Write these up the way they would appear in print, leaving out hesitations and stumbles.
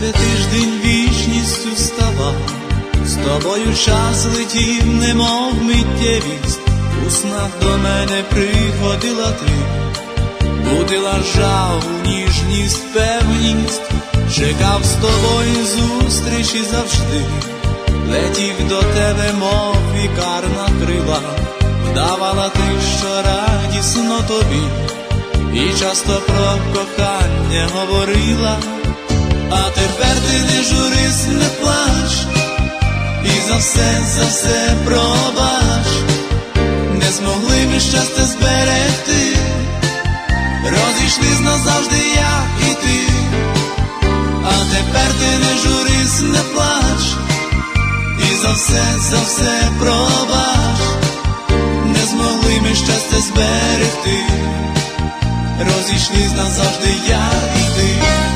тебе тиждень вічністю ставав, з тобою час летів, немов миттєвість, у снах до мене приходила ти, будила жагу, ніжність, певність, чекав з тобою зустрічі завжди, летів до тебе, мов вікар на крилах, вдавала ти, що радісно тобі, і часто про кохання говорила. А тепер ти не журись, не плач, і за все пробач. Не змогли ми щастя зберегти, розійшлись назавжди я і ти. А тепер ти не журись, не плач, і за все пробач. Не змогли ми щастя зберегти, розійшлись назавжди я і ти.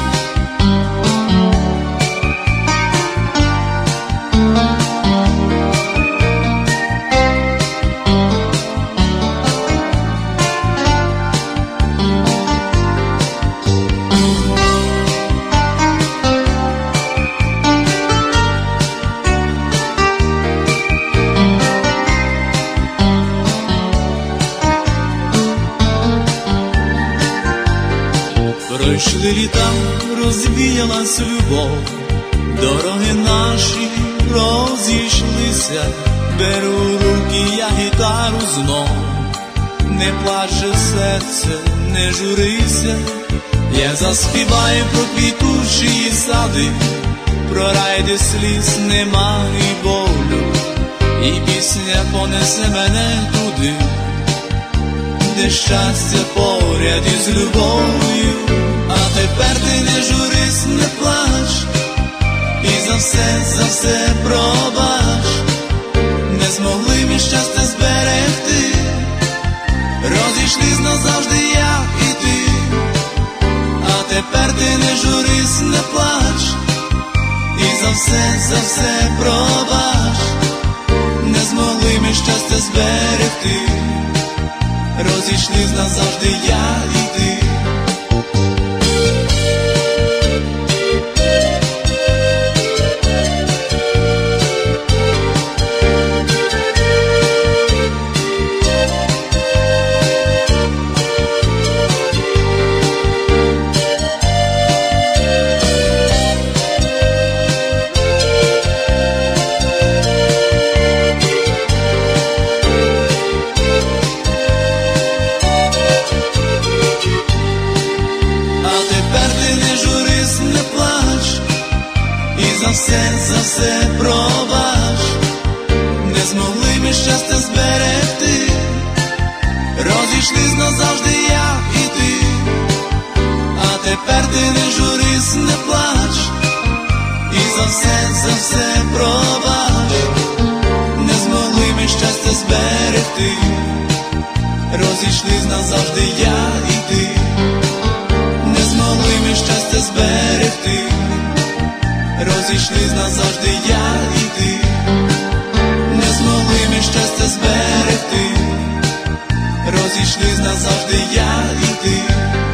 Пройшли літа, розвіялась любов, дороги наші розійшлися, беру в руки я гітару знов. Не плаче серце, не журися, я заспіваю про квітучі сади, про рай, де сліз нема і болю, і пісня понесе мене туди, де щастя поряд із любов'ю. А тепер ти не журись, не плач, і за все пробач. Не змогли ми щастя зберегти, розійшлись назавжди я і ти. А тепер ти не журись, не плач, і за все пробач. Не змогли ми щастя зберегти, розійшлись назавжди я і ти. За все пробач. Не змогли ми щастя зберегти, розійшлись назавжди я і ти. А тепер ти не журись, не плач, і за все пробач. Не змогли ми щастя зберегти, розійшлись назавжди я і ти. Не змогли ми щастя зберегти, розійшлись назавжди я і ти. Не змогли ми щастя зберегти, розійшлись назавжди я і ти.